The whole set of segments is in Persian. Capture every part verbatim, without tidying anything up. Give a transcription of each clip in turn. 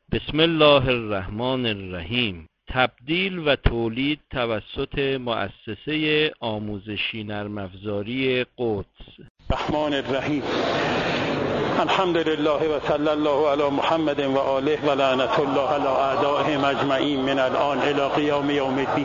بسم الله الرحمن الرحیم. تبدیل و تولید توسط مؤسسه آموزشی نرم افزاری قدس. الرحمن الرحیم. الحمد لله و صلی الله علی محمد و آله و لعنت الله علی اعدائهم اجمعین من الان الی قیام یوم الدین.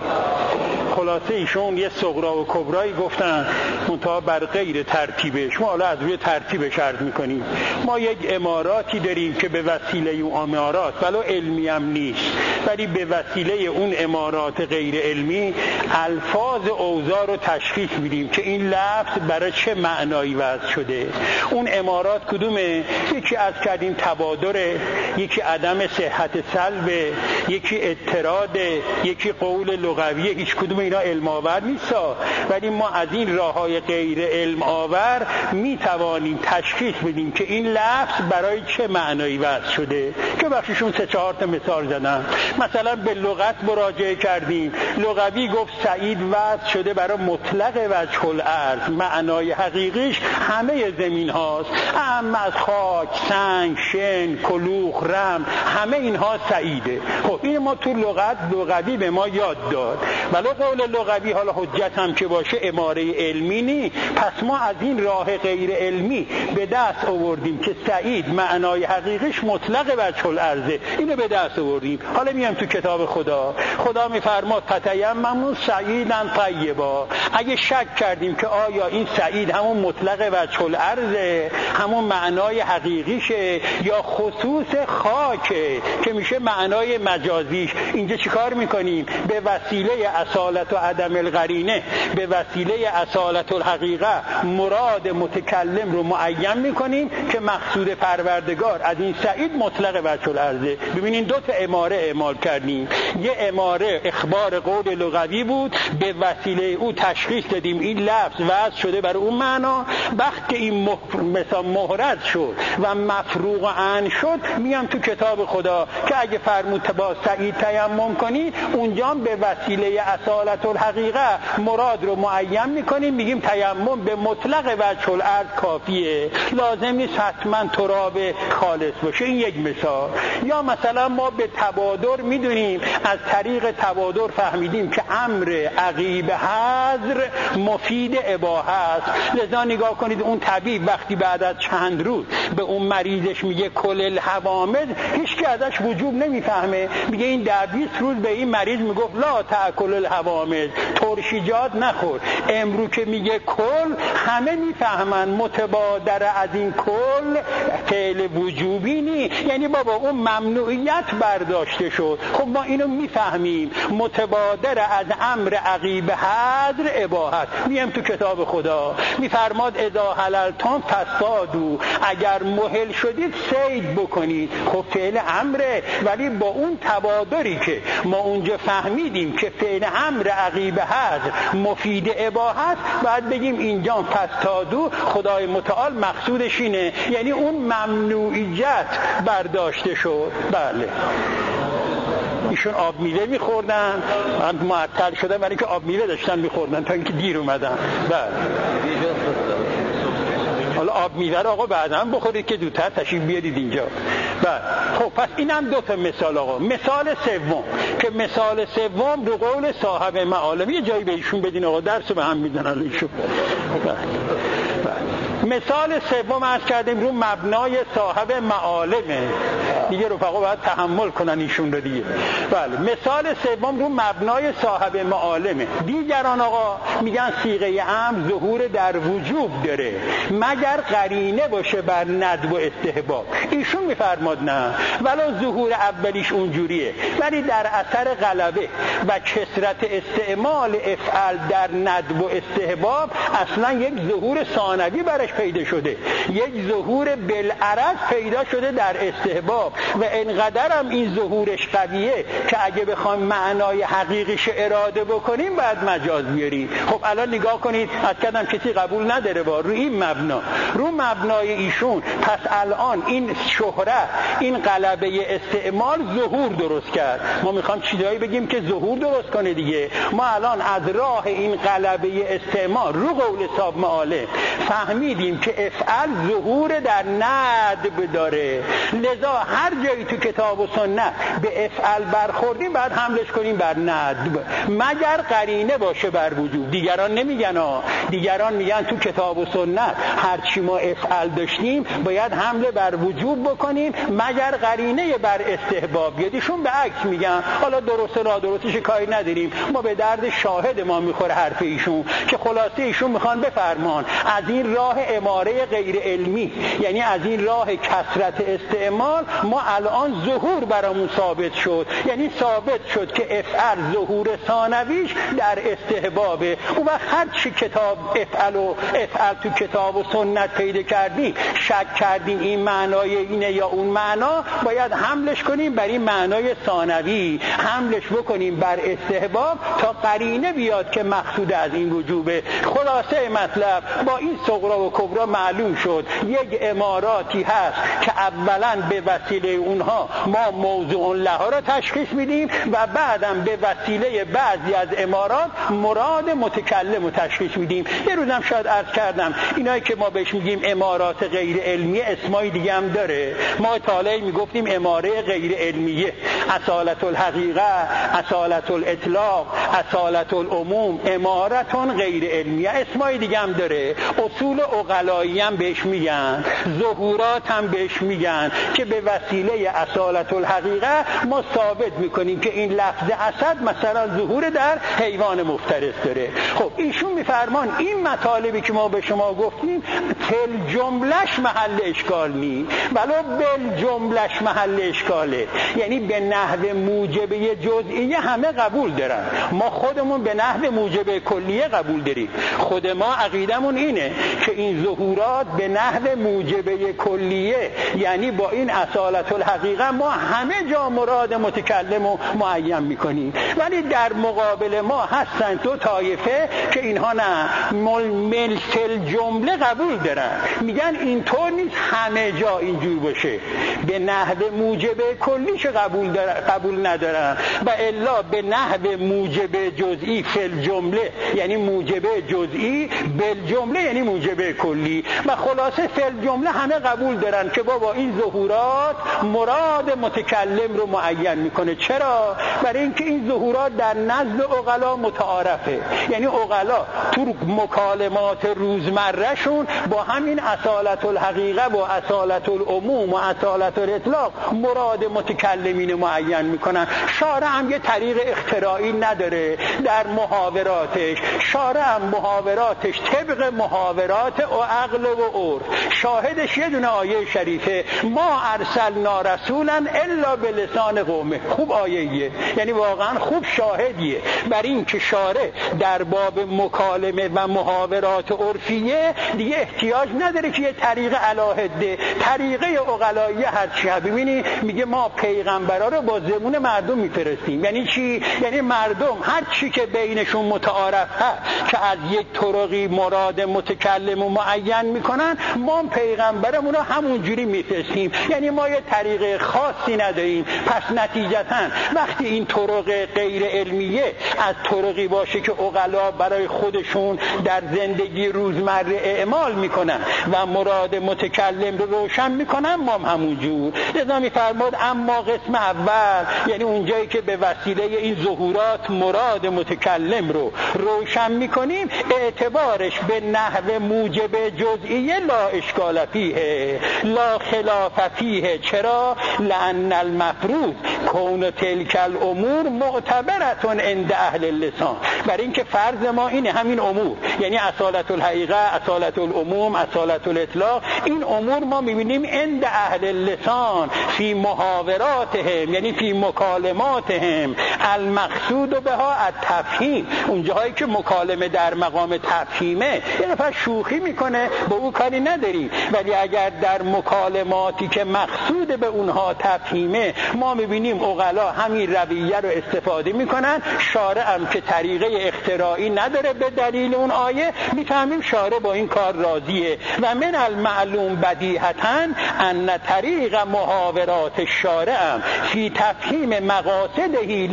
خلاصه ایشون یه صغرا و کبرایی گفتن منتها بر غیر ترتیبش. ما حالا از روی ترتیبش عرض میکنیم. ما یک اماراتی داریم که به وسیله اون امارات ولو علمی هم نیست، ولی به وسیله اون امارات غیر علمی الفاظ اوضاع رو تشخیص میدیم که این لفظ برای چه معنایی وضع شده. اون امارات کدومه؟ یکی از کردیم تبادر، یکی عدم صحت سلب، یکی اضطراد، یکی قول لغویه. هیچ کدوم اینا علم آور نیستا، ولی ما از این راههای غیر علم آور می توانیم تشخیص بدیم که این لفظ برای چه معنایی وضع شده. که بخششون سه چهار تا مثال زدن. مثلا به لغت مراجعه کردیم، لغوی گفت سعید وضع شده برای مطلق وجه الارض، معنای حقیقیش همه زمین هاست، اما از خاک، سنگ، شن، کلوخ، رم، همه اینها سعیده. خب این ما تو لغت لغوی به ما یاد داد، ولی قول لغوی حالا حجت هم که باشه اماره علمی نی. پس ما از این راه غیر علمی به دست آوردیم که سعید معنای حقیقیش مطلق وجه الارض، اینو به دست آوردیم. حالا میام تو کتاب خدا، خدا میفرماد فتیمموا سعیدا طیبا. اگه شک کردیم که آیا این سعید همون مطلق وجه الارض، همون معنای حقیقیشه، یا خصوص خاکه که میشه معنای مجازیش، اینجا چیکار میکنیم؟ به وسیله اصالت و عدم القرینه، به وسیله اصالت الحقیقه مراد متکلم رو معین میکنیم که مقصود پروردگار از این سعید مطلق وجه الارض. ببینین دو تا اماره اعمال کردیم. یه اماره اخبار قول لغوی بود، به وسیله او تشخیص دادیم این لفظ وضع شده برای اون معنا. وقتی این مح... مثلا محرز شد و مفروغ عن شد، میام تو کتاب خدا که اگه فرمود با سعید تیمم کنی، اونجا به وسیله اصالت الحقیقه مراد رو معین میکنیم، میگیم تیمم به مطلق وجه الارض کافیه، لازم نیست حتما تراب خالص باشه. این یک مثال. یا مثلا ما به تبادر میدونیم، از طریق تبادر فهمیدیم که امر عقیب حذر مفید اباحه است. لذا نگاه کنید اون طبیب وقتی بعد از چند روز به اون مریضش میگه کل الحوامض، هیچ کی ازش وجوب نمیفهمه. میگه این در بیست روز به این مریض میگفت لا تاکل الحوامض، ترشیجات نخور. امرو که میگه کل، همه میفهمن متبادر از این کل فعل وجوبی نی، یعنی بابا اون ممنوعیت برداشته شد. خب ما اینو میفهمیم، متبادر از امر عقیب حذر اباحت. میم تو کتاب خدا میفرماد اذا حللتم فاصطادوا، اگر مهل شدید صید بکنید. خب فعل امره، ولی با اون تبادری که ما اونجا فهمیدیم که فعل امر عقیب حذر مفید اباحت، باید بگیم اینجا فاصطادوا خدای متعال مقصودش اینه، یعنی اون ممنوعیت برداشته شد. بله، ایشون آب میوه میخوردن، من معطل شدم ولی که آب میوه داشتن میخوردن تا اینکه دیر اومدن. بله، حالا آب میوه رو آقا بعداً بخورید که زودتر تشریف بیارید اینجا. بله، خب پس اینم دو تا مثال آقا. مثال سوم که مثال سوم رو قول صاحب معالم، یه جایی به ایشون بدین آقا، درس به هم میدن ایشون. بله. مثال سوم عرض کردیم رو مبنای صاحب معالمه دیگه، رفقا باید تحمل کنن ایشون رو دیگه. بله، مثال سوم رو مبنای صاحب معالمه. دیگران آقا میگن صیغه امر ظهور در وجوب داره مگر قرینه باشه بر ندب و استحباب. ایشون میفرماد نه، ولو ظهور اولیش اونجوریه، ولی در اثر غلبه و کثرت استعمال افعال در ندب و استحباب اصلا یک ظهور ثانوی برش پیدا شده، یک ظهور بالعرض پیدا شده در استحباب. و انقدر هم این ظهورش قویه که اگه بخوایم معنای حقیقیش اراده بکنیم باید مجاز بیاریم. خب الان نگاه کنید، از کدام کسی قبول نداره با روی این مبنا، رو مبنای ایشون. پس الان این شهرت، این غلبه استعمال ظهور درست کرد. ما میخوام چیزایی بگیم که ظهور درست کنه دیگه. ما الان از راه این غلبه استعمال رو قول صاحب معالم فهمیدیم فهمیدیم که افعل ظهور در ندب داره، لذا هر جایی تو کتاب و سنت به افعل برخوردیم بعد حملش کنیم بر ندب، مگر قرینه باشه بر وجوب. دیگران نمیگن ها، دیگران میگن تو کتاب و سنت هرچی ما افعل داشتیم باید حمله بر وجوب بکنیم مگر قرینه بر استحباب بیاد. ایشون به عکس میگن. حالا درسته را درستش کاری نداریم، ما به درد شاهد ما میخوره حرف ایشون، که خلاصه ایشون میخوان بفرمان از این راه اماره غیر علمی، یعنی از این راه کثرت استعمال، ما الان ظهور برامون ثابت شد. یعنی ثابت شد که افعل ظهور ثانویش در استحبابه. اون وقت هر چی کتاب افعل و افعل تو کتاب و سنت پیدا کردی، شک کردیم این معنای اینه یا اون معنا، باید حملش کنیم بر این معنای ثانوی، حملش بکنیم بر استحباب تا قرینه بیاد که مقصود از این وجوبه. خلاصه مطلب با این صغرا و کبرا معلوم شد یک اماراتی هست که اولا به وسیله اونها ما موضوع لها را تشخیص میدیم و بعدم به وسیله بعضی از امارات مراد متکلم رو تشخیص میدیم. یه روزم شاید عرض کردم اینایی که ما بهش میگیم امارات غیر علمی اسمای دیگه هم داره. ما طالعی میگفتیم اماره غیر علمیه، اصالت الحقیقه، اصالت الاطلاق، اصالت العموم، امارتون غیر علمیه، اسمای دیگه هم داره. اصول عقلایی هم بهش میگن، ظهورات هم بهش میگن، که به وسیله اصالت الحقیقه ما ثابت میکنیم که این لفظ اسد مثلا ظهور در حیوان مفترس داره. خب ایشون میفرمان این مطالبی که ما به شما گفتیم تل جملش محل اشکال نی، ولو بل جملش محل اشکاله، یعنی به نحو موجبه جزئیه همه قبول دارن، ما خودمون به نحو موجبه کلیه قبول داریم. خود ما عقیدمون اینه که این ظهورات به نحو موجبه کلیه، یعنی با این اصالت الحقیقه ما همه جا مراد متکلم رو معین میکنیم. ولی در مقابل ما هستن دو طایفه که اینها نه ملسل جمله قبول دارن، میگن اینطور نیست همه جا اینجور باشه، به نحو موجبه کلیش قبول دارن، قبول ندارن، و الا به نحو موجبه جزئی فل جمله یعنی موجبه جزئی، بل جمله یعنی موجبه کلی، و خلاصه فل جمله همه قبول دارن که بابا این ظهورات مراد متکلم رو معین میکنه. چرا؟ برای اینکه این ظهورات در نزد عقلا متعارفه، یعنی عقلا تو مکالمات روزمرهشون با همین اصالت الحقیقه و اصالت العموم و اصالت الاطلاق مراد متکلمین معین میکنن. شارع هم یه طریق اختراعی نداره در محاوراتش، شارع هم محاوراتش طبق محاورات و عقل و عرف. شاهدش یه دونه آیه شریفه، ما ارسلنا رسولا الا بلسان قومه. خوب آیه‌ایه، یعنی واقعا خوب شاهدیه بر این که شارع در باب مکالمه و محاورات عرفیه دیگه احتیاج نداره که یه طریق علاهده، طریقه عقلایی هرچی ها. ببینی میگه ما پیغمبرا رو با زبون مردم میفرستیم. یعنی چی؟ یعنی مردم هر چی که بینشون متعارف هست که از یک طرقی مراد متکلم و معین میکنن، ما پیغمبرمون رو همون جوری میفرستیم. یعنی ما یه طریق خاصی نداریم. پس نتیجتاً وقتی این طرق غیر علمیه از طرقی باشه که عقلا برای خودشون در زندگی روزمره اعمال میکنن و مراد متکلم رو روشن میکنن، ما هم همون جور. لذا میفرماد اما قسم اول، یعنی اونجایی که به وسیله این ظهورات مراد متکلم رو روشن میکنیم، اعتبارش به نحو موجب جزئیه لا اشکال فیه لا خلاف فیه. چرا؟ لأن المفروض کون تلک الامور معتبرتون عند اهل اللسان. برای اینکه فرض ما اینه همین امور، یعنی اصالت الحقیقه، اصالت العموم، اصالت الاطلاق، این امور ما میبینیم عند اهل اللسان فی محاوراتهم، یعنی فی مکالماتهم، المقصود بها التفهیم. اونجاهایی که مکالمه در مقام تفهیمه یه نفر شوخی میکنه با او کاری نداریم، ولی اگر در مکالماتی که مقصود به اونها تفهیمه ما میبینیم عقلا همین رویه رو استفاده میکنن. شارع هم که طریقه اختراعی نداره به دلیل اون آیه، میفهمیم شارع با این کار راضیه. و من المعلوم بدیهتاً ان طریق محاورات الشارع فی تفهیم مقاصدهی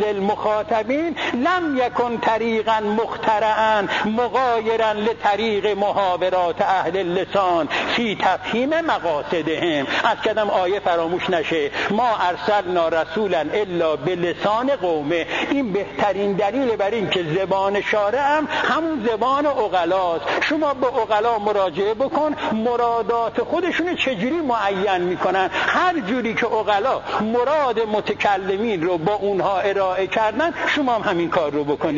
اهل اللسان فی تفهیم مقاصدهم. از کدام آیه فراموش نشه، ما ارسلنا رسولا الا بلسان قومه. این بهترین دلیل بر این که زبان شارع هم همون زبان عقلاست. شما به عقلا مراجعه بکن، مرادات خودشون چجوری معین میکنن. هر جوری که عقلا مراد متکلمین رو با اونها ارائه کردن، شما هم همین کار رو بکنی.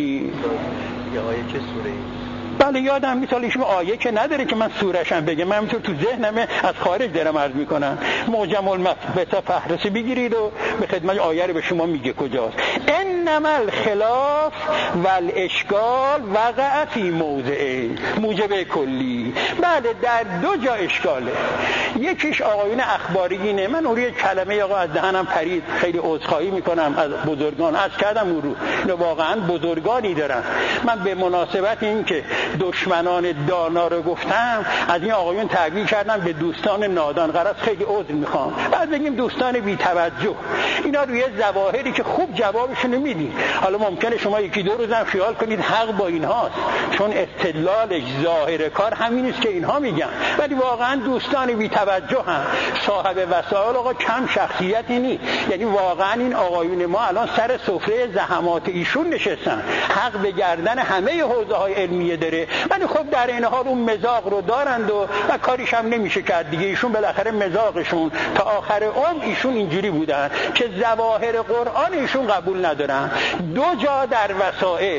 یه آیه که سوره بله یادم میاد، ایشون آیه که نداره که من سورش هم بگم، من همینطور تو ذهنمه از خارج دارم عرض میکنم. معجم المثبت فهرست بگیرید و به خدمت آیه رو به شما میگه کجاست. انما الخلاف والاشکال وقع فی موضع موجب کلی. بله در دو جا اشکاله. یکیش آقایون اخباریینه. من اون روی کلمه آقا از دهنم پرید، خیلی عذرخواهی میکنم از بزرگان. از کردم اون رو اینو واقعا بزرگانی دارن. من به مناسبت این که دشمنان دانا رو گفتم، از این آقایون تعبیر کردم به دوستان نادان. قرار خیلی عذر میخوام. بعد بگیم دوستان بی توجه. اینا روی ظواهری که خوب جوابشون میدین. حالا ممکنه شما یکی دو روزم خیال کنید حق با اینهاست، چون استدلالش ظاهر کار همین است که اینها میگن، ولی واقعا دوستان بی توجه هم. صاحب وسایل آقا کم شخصیتی نیست. یعنی واقعا این آقایون ما الان سر سفره زحمات ایشون نشستن. حق به گردن همه حوزه های علمیه داره، ولی خب در این حال اون مزاق رو دارند و, و کاریش هم نمیشه کرد دیگه. ایشون بالاخره مزاقشون تا آخر عمر ایشون اینجوری بودن که ظواهر قرآن ایشون قبول ندارن. دو جا در وسائل،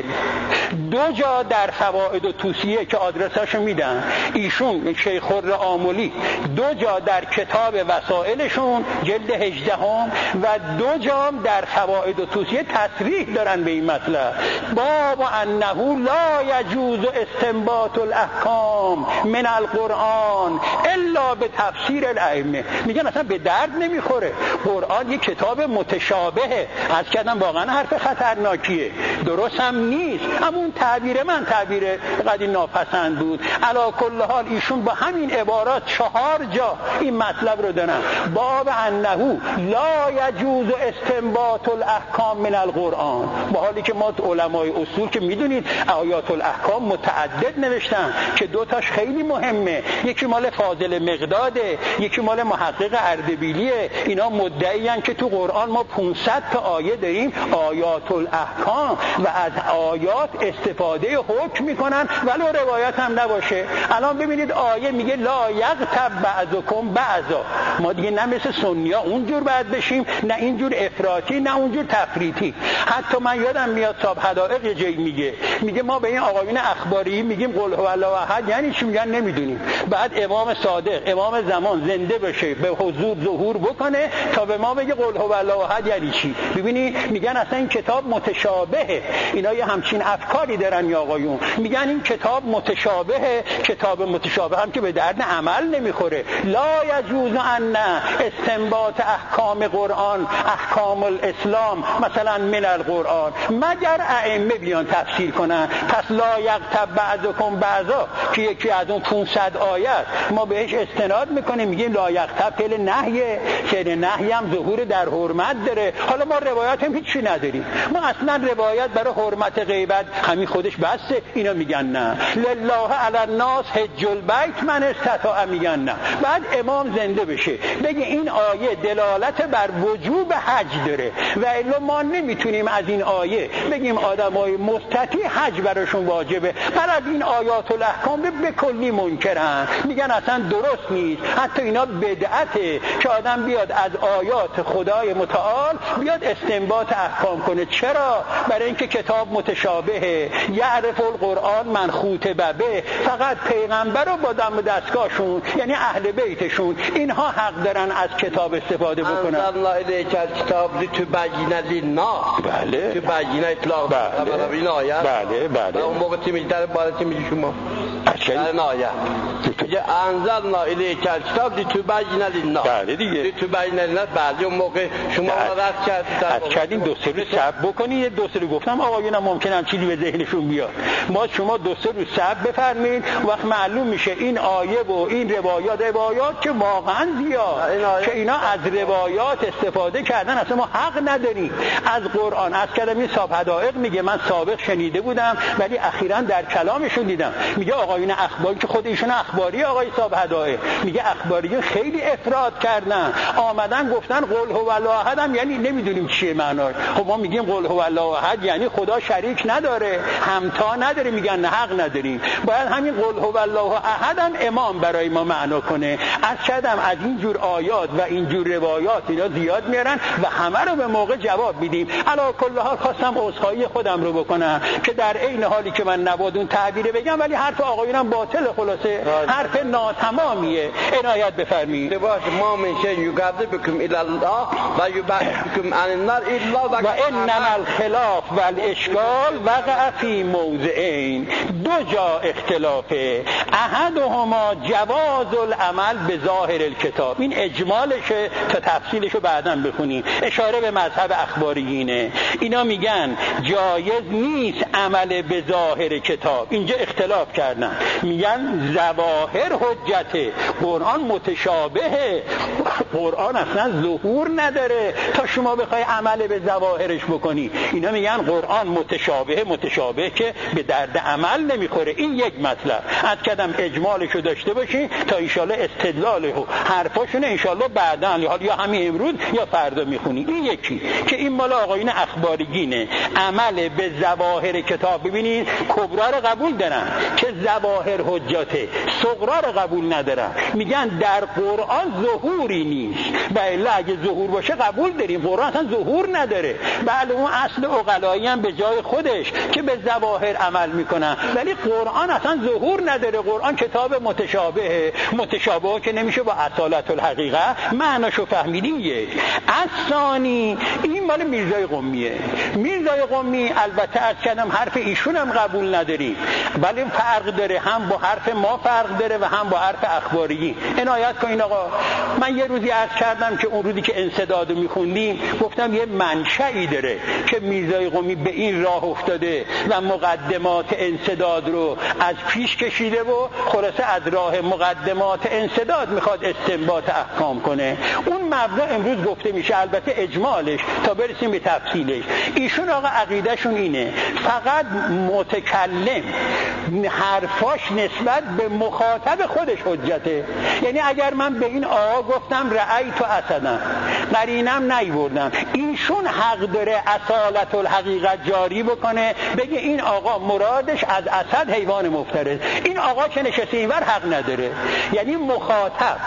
دو جا در فوائد و توصیه که آدرساشو میدن ایشون شیخ الرآملی، دو جا در کتاب وسائلشون جلد هجده هم و دو جا در فوائد و توصیه تصریح دارن به این مطلب. باب انه لا یجوز استنباط الاحکام من القرآن الا به تفسیر الائمه. میگن اصلا به درد نمیخوره. قرآن یک کتاب متشابهه. از کردم واقعا حرف خطرناکیه، درست هم نیست، اما اون تعبیر من تعبیر قدیم ناپسند بود. علی کل حال ایشون با همین عبارات چهار جا این مطلب رو دارن. باب انه لا یجوز استنباط الاحکام من القرآن، با حالی که ما علمای اصول که میدونید آیات الاحکام متعدد نوشتن که دو تاش خیلی مهمه. یکی مال فاضل مقداده، یکی مال محقق اردبیلیه. اینا مدعیان که تو قرآن ما پانصد تا آیه داریم آیات الاحکام و از آیات استفاده حکم میکنن ولو روایت هم نباشه. الان ببینید آیه میگه لا یغتب بعضکم بعضا. ما دیگه نه مثل سنی‌ها اونجور باید بشیم، نه اینجور افراطی نه اونجور تفریطی. حتی من یادم میاد صاحب حدائق یه جایی میگه میگه ما به این آقایون اخباری میگیم قل هو الله احد یعنی چی؟ میگن نمیدونیم. بعد امام صادق امام زمان زنده بشه به حضور ظهور بکنه تا به ما بگه قل هو الله احد یعنی چی. ببینی میگن اصلا این کتاب متشابهه. اینا یه همچین افکاری دارن یا آقایون، میگن این کتاب متشابهه. کتاب متشابه هم که به درد عمل نمیخوره. لا یجوز ان استنباط احکام قرآن احکام الاسلام مثلا من القرآن مگر ائمه بیان تفسیر کنن. پس لا یغتب بعضکم بعضا که یکی از اون پانصد آیه ما بهش استناد میکنیم میگیم لا یغتب فعل نهیه، فعل نهی هم ظهور در حرمت داره. حالا ما روایت هم هیچی نداریم، ما اصلا روایت برای حرمت غیبت همین خودش بسته. اینا میگن نه لله علی الناس حج البیت من استطاع، میگن نه. بعد امام زنده بشه بگه این آیه دلالت بر وجوب حج داره و الا ما نمیتونیم از این آیه بگیم آدمای مستطیع حج براشون واجبه. برای این آیات الاحکام به کلی منکرن، میگن اصلا درست نیست. حتی اینا بدعته که آدم بیاد از آیات خدای متعال بیاد استنباط احکام کنه. چرا؟ برای اینکه کتاب متشابهه. یعرف القرآن من خوطب به، فقط پیغمبر رو با دم دستگاهشون یعنی اهل بیتشون اینها حق دارن از کتاب استفاده بکنن. انزل الله الیک الکتاب لتبین للناس. بله تبین اطلاق. بله این آیه. بله بله. اون موقع چی میگه در بالا چی میگه شما؟ در این آیه میگه انزل الله الیک الکتاب لتبین للناس. بله دیگه. لتبین للناس. بعد اون موقع شما رد کردید از کردین دو سه روز صبر بکنید. دو سه روز گفتم آقایونم ممکنه چیزی به ذهنشون بیاد. ما شما دو سه روز صبر بفرمایید وقت معلوم میشه این آیه و این روایات روایات که واقعا زیاد که اینا از روایات استفاده کردن اصلا ما حق نداریم. از قرآن از کلمه صاحب حدائق میگه من سابق شنیده بودم ولی اخیراً در کلامشون دیدم میگه آقایون اخباری که خود ایشون اخباری آقای صاحب هدایه میگه اخباریون خیلی افراد کردن، آمدن گفتن قل هو الله احد هم یعنی نمیدونیم چیه معناش. خب ما میگیم قل هو الله احد یعنی خدا شریک نداره، همتا نداره، میگن نه حق نداریم، باید همین قل هو الله احد هم امام برای ما معنا کنه. از کدم از این جور آیات و این جور روایات اینا زیاد میارن و همه رو به موقع جواب میدیم. علی کل حال خواستم عذرخواهی خودم رو بکنم که در عین حالی که من نباید اون تعبیر بگم ولی حرف آقایونم باطل، خلاصه حرف ناتمامیه. عنایت بفرمایید. لباس ما من شيء يقربكم الى الله و يبعدكم عن النار الا و انما الخلاف و الاشکال وقع فی موضعین، دو جا اختلافه. احدهما جواز العمل به ظاهر الکتاب، این اجمالشه تا تفصیلشو بعداً بخونیم، اشاره به مذهب اخباریینه. اینا میگن جایز نیست عمل به ظاهر کتاب، اینجا اختلاف کردن، میگن ظواهر حجته، قرآن متشابهه، قرآن اصلا ظهور نداره تا شما بخوای عمل به ظواهرش بکنی. اینا میگن قرآن متشابهه، متشابه که به درد عمل نمیخوره. این یک مطلب، از کدم اجمالشو داشته باشین تا انشالله استدلاله و حرفاشون انشالله بعداً یا همین امروز یا فردا میخونی. این یکی که این مال آقایون اخباریینه، عمل به ظواهر کتاب. ببینید کبرا رو قبول دارن که ظواهر حجته، صغرا رو قبول ندارن، میگن در قرآن ظهوری نیست. بله اگه ظهور باشه قبول داریم، قرآن اصلا ظهور نداره. بله اون اصل عقلایی هم به جای خودش که به ظواهر عمل میکنن، ولی قرآن اصلا ظهور نداره. قرآن کتاب متشابهه، متشابه که نمیشه با اصالت الحقیقه معناشو فهمیدیم. یک از ثانی این مال میرزای قمیه. میرزای قمی البته از کردم حرف ایشون هم قبول نداریم، ولی فرق داره، هم با حرف ما فرق داره و هم با حرف اخباری. عنایت کنین آقا. من یه روزی عرض کردم که اون روزی که انسدادو میخوندیم گفتم یه منشأی داره که میرزای قمی به این راه افتاده و مقدمات انسداد رو از پیش کشیده و خلاصه از راه مقدمات انسداد میخواد استنباط احکام کنه. اون مبدا امروز گفته میشه، البته اجمالش تا برسیم به تفصیلش. ایشون آقا عقیدهشون اینه فقط متکلم حرفاش نسبت به مخاطب خودش حجته. یعنی اگر من به این آقا گفتم رأیت اسدا، قرینم نیوردم، ایشون حق داره اصالت الحقیقت جاری بکنه، بگه این آقا مرادش از اسد حیوان مفترس. این آقا که نشسته اینور حق نداره. یعنی مخاطب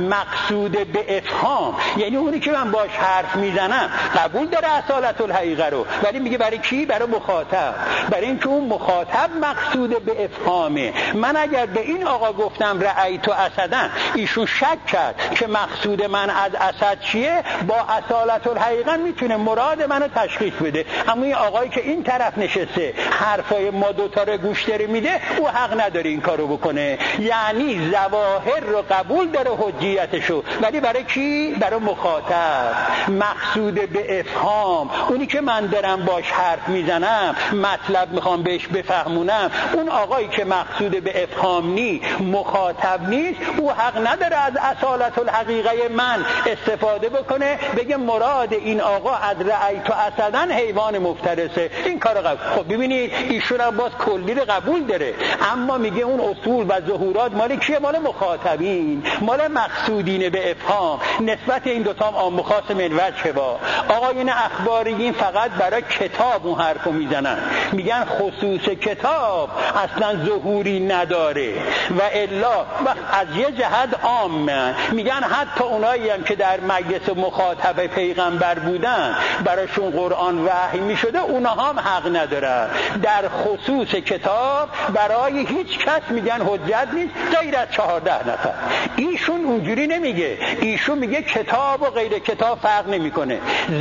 مقصود به افهام، یعنی اونی که من باش حرف میزنم قبول داره اصالت الحقیقه رو، ولی میگه برای کی؟ برای مخاطب، برای اینکه اون مخاطب مقصود به افهامه. من اگر به این آقا گفتم رأیت اسدا، ایشون شک کرد که مقصود من از اسد چیه، با اصالت الحقیقه میتونه مراد منو تشخیص بده. اما این آقایی که این طرف نشسته حرفای ما دوتا رو گوش داره میده، او حق نداره این کارو بکنه. یعنی ظواهر رو قبول داره حجیتشو، ولی برای کی؟ برای مخاطب مقصود به افهام، اونی که من دارم باش حرف میزنم مطلب میخوام بهش بفهمونم. اون آقایی که مقصود به افهام نی، مخاطب نیست، او حق نداره از اصالت الحقیقه من استفاده بکنه، بگه مراد این آقا از رأیت اسدا حیوان مفترسه. این کارو قبول. خب ببینید ایشون هم باز کلی رو قبول داره، اما میگه اون اصول و ظهورات مال کیه؟ مال مخاطبین، مال مقصودین به افهام. نسبت این دوتا هم عام خاص من وجه با. آقایون اخباریین فقط برای کتاب اون حرفو میزنن، میگن خصوص کتاب اصلا ظهوری نداره و الا از یه جهت عامه. میگن حتی اونایی هم که در مجلس مخاطب پیغمبر بودن براشون قرآن وحی میشده، اونها هم حق ندارن. در خصوص کتاب برای هیچ کس میگن حجت نیست غیر از چهارده نفر. ایشون اونجوری نمیگه، ایشون میگه کتاب و غیر کتاب فرق نمیکنه،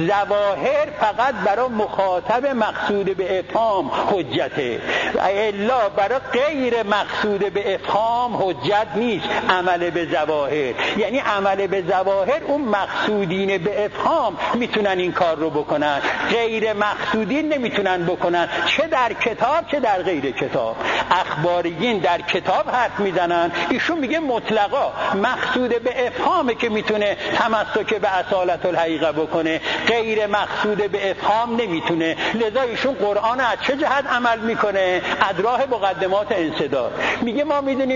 ظواهر فقط برای مخاطب مقصود به افهام حجته، الا برای غیر مقصود به افهام حجت نیست عمل به ظواهر. یعنی عمل به ظواهر اون مقصودین به افهام میتونن این کار رو بکنن، غیر مقصودین نمیتونن بکنن، چه در کتاب چه در غیر کتاب. اخباریین در کتاب حرف میزنن، ایشون میگه مطلقا مقصود به افهامه که میتونه تمسک به اصالت الحقیقه بکنه، غیر مقصود به افهام نمیتونه. لذا ایشون قرآن از چه جهت عمل میکنه؟ از راه مقدمات انسداد. میگه ما میدونیم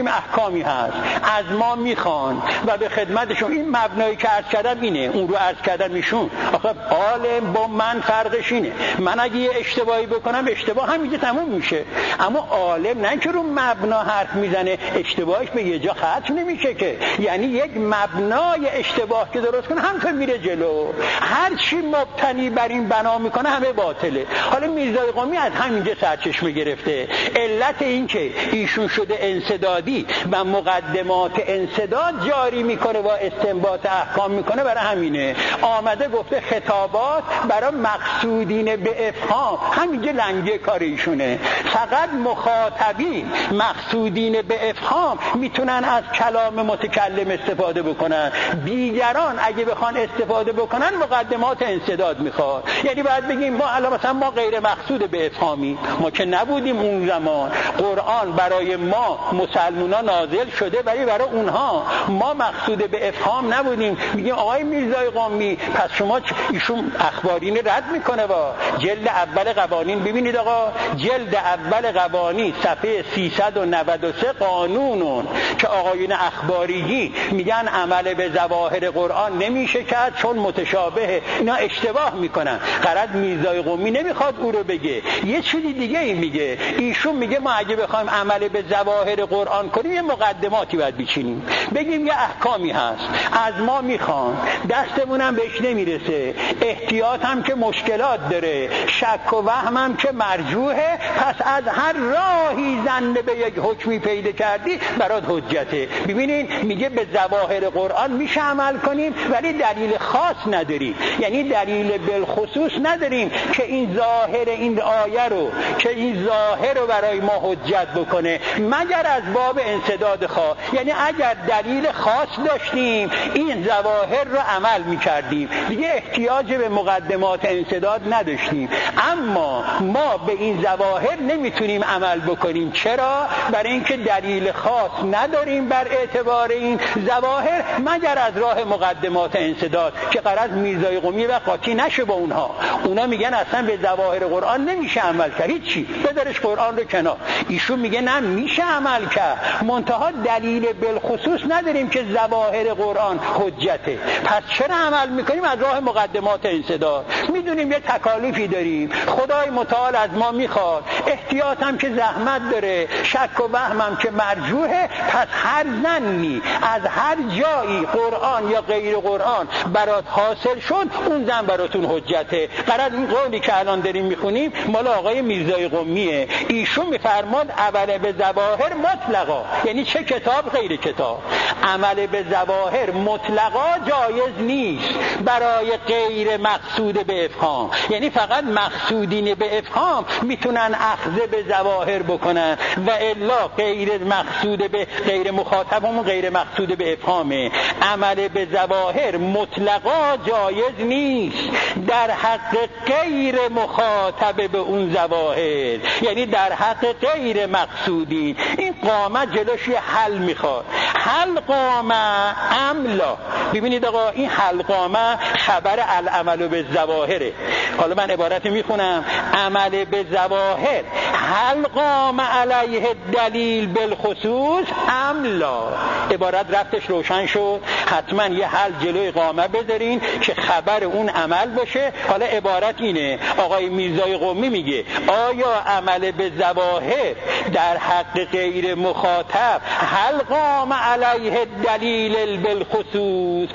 میدونیم احکامی هست، از ما میخوان و به خدمتشون. این مبنایی که عرض کردم اینه، اون رو عرض کردم ایشون. آخه عالم با من فرقش اینه، من اگه یه اشتباهی بکنم اشتباه همینجا تموم میشه، اما عالم نه که رو مبنا حرف میزنه اشتباهش به یه جا ختم نمیشه که، یعنی یک مبنای اشتباه که درست کنه همینطور میره جلو، هر چی مبتنی بر این بنا میکنه همه باطله. حالا میرزای قمی از همینجا سرچشمه گرفته. علت این که ایشون شده انسدادی و مقدمات انسداد جاری میکنه و استنباط احکام میکنه، برای همینه آمده گفته خطابات برای مقصودین به افهام، همینجا لنگه کار ایشونه. فقط مخاطبین مقصودین به افهام میتونن از کلام متکلم استفاده بکنن، دیگران اگه بخوان استفاده بکنن مقدمات انسداد میخواد. یعنی باید بگیم ما الان مثلا ما غیر مقصود به افهامی، ما که نبودیم اون زمان، قرآن برای ما مسلمونا نازل شده ولی برای اونها ما مقصود به افهام نبودیم. میگیم آقای میرزای قمی پس شما ایشون اخبارین رد میکنه با جلد اول قوانین. ببینید آقا جلد اول قوانین صفحه سیصد و نود و سه قانونون که آقایون اخباریی میگن عمل به ظواهر قرآن نمیشه کرد چون متشابهه، اینا اشتباه میکنن. غرض میرزای قمی نمیخواد او رو بگه، یه چیزی دیگه این میگه. ایشون میگه ما اگه بخوایم عمل به ظواهر قرآن کنیم یه مقدماتی باید بچینیم، بگیم یه احکامی هست از ما میخوان، دستمونم بهش نمیرسه، احتیاط هم که مشکلات داره، شک و وهم هم که مرجوحه، پس از هر راهی زنده به یک حکمی پیدا کردی برات حجته. ببینین میگه به ظواهر قرآن میشه عمل کنیم ولی دلیل خاص نداریم، یعنی دلیل بالخصوص نداریم که این ظاهر این آیه رو که این ظاهر رو برای ما حجت بکنه مگر از باب انسداد خواه. یعنی اگر دلیل خاص داشتیم این ظواهر رو عمل میکردیم، دیگه احتیاج به مقدمات انسداد نداشتیم. اما ما به این ظواهر نمیتونیم عمل بکنیم. چرا؟ برای اینکه دلیل خاص نداریم بر اعتبار این ظواهر مگر از راه مقدمات انسداد که غرض میرزای قمی و قاطی نشه با اونها. اونا میگن اصلا به ظواهر قرآن نمیشه عمل کرد، هیچی، بذارش قرآن رو کنار. ایشون میگه نه میشه عمل کرد، منتها دلیل بالخصوص نداریم که ظواهر قرآن حجته. پس چرا عمل میکنیم؟ از راه مقدمات انسداد. میدونیم یه تکالیفی داریم، خدای متعال از ما میخواد، احتیاط هم که زحمت داره، شک و وهم هم که مرجوحه، پس هر ظنی از هر جایی قرآن یا غیر قرآن برات حاصل شد اون زن براتون حجته. قرار این قولی که الان داریم میخونیم مال آقای میرزای قمیه. ایشون میفرماد عمل به ظواهر مطلقا، یعنی چه کتاب غیر کتاب، عمل به ظواهر مطلقا جایز نیست برای غیر مقصود به افهام، یعنی فقط مقصودین به افهام میتونن اخذ به ظواهر بکنن و الا غیر مقصود به غیر مخاطبمون غیر مقصود به افهامه. عمل به ظواهر مطلقا جایز نیست در حق غیر مخاطب به اون ظواهر، یعنی در حق غیر مقصودین. این قامه جلوش یه حل میخواد، حل قامه املا. ببینید آقا این حل قامه خبر العمل به ظواهره. حالا من عبارت میخونم، عمل به ظواهر حل قامه علیه دلیل بالخصوص املا. عبارت رفتش روشن شد، حتما یه حل جلوی قامه بذارین که خبر اون عمل باشه. حالا عبارت اینه، آقای میرزای قمی میگه آیا عمل به ظواهر در حق غیر مخاطب حل قامه علیه دلیل بالخصوص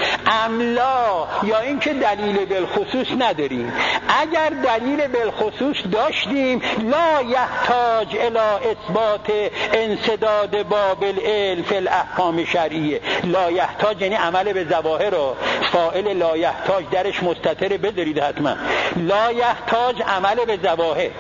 املا، یا اینکه دلیل بالخصوص نداریم؟ اگر دلیل بالخصوص داشتیم لا یحتاج الی اثبات انسداد باب العلم فی الاحکام شرعیه. لا یحتاج یعنی عمل به ظواهر رو فاعل لا یحتاج درش مستتر بذارید حتما. لا یحتاج عمل به ظواهر.